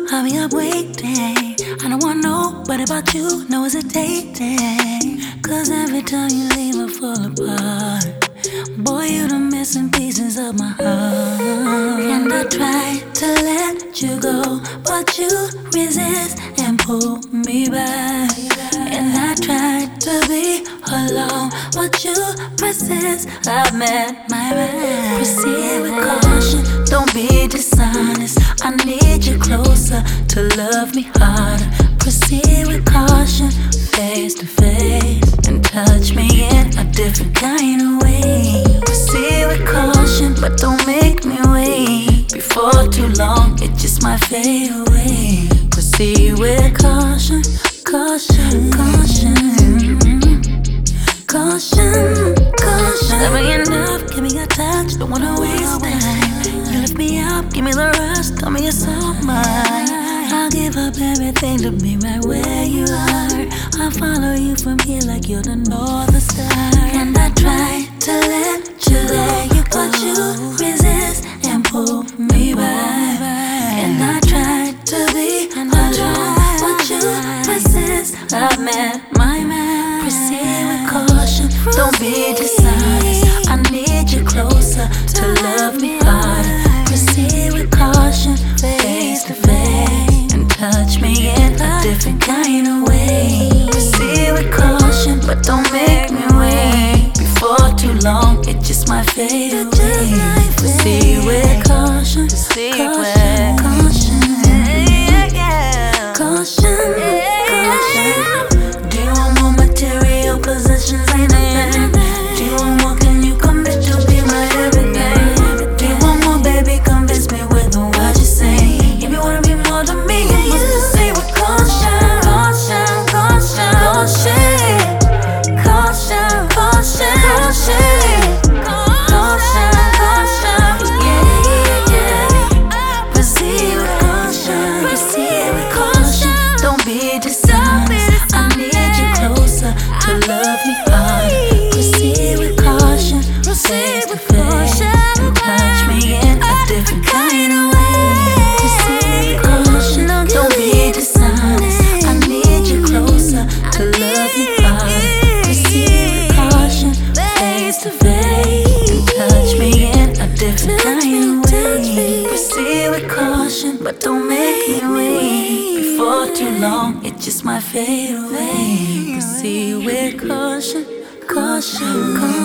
I'll be up waiting. I don't want nobody but you, no hesitating. Cause every time you leave I fall apart. Boy, you the missing pieces of my heart. And I try to let you go, but you resist and pull me back. And I try to be alone, but you persist. I've met my man. Proceed with caution, don't be dishonest. I need you closer to love me harder. Proceed with caution, face to face, and touch me in a different kind of way. Proceed with caution, but don't make me wait. Before too long, it just might fade away. Proceed with caution, caution, caution, caution, caution. Never enough, give me a touch, don't wanna waste time. You lift me up, give me the rest, tell me it's all mine. I'll give up everything to be right where you are. I'll follow you from here like you're the North Star. And I try to let you go, but you resist and pull me back. And I try to be alone, but you persist. I've met my man. Proceed with caution, don't be dishonest. I need you closer to love me harder. Proceed with caution, face to face, and touch me in a different kind of way. Proceed with caution, but don't make me wait. Before too long, it just might fade away. Proceed with caution, caution, caution, caution, caution. Do you want more material possessions? Ain't nothing. Do you want more? Can you commit to be my everything? Do you want more, baby? Convince me with the words you say. If you wanna be more than me, you must proceed with caution, caution, caution, caution, caution, caution, caution, caution, yeah, yeah. Proceed with caution, proceed with caution. Don't be dishonest. I need you closer to love me harder. Proceed with caution, face to face, and touch me in a different kind of way. Proceed with caution, don't be dishonest. I need you closer to love me harder. Proceed with caution, face to face, and touch me in a different kind of way. Proceed with caution, but don't make me wait. Before too long, it just might fade away. Proceed with caution, caution, caution.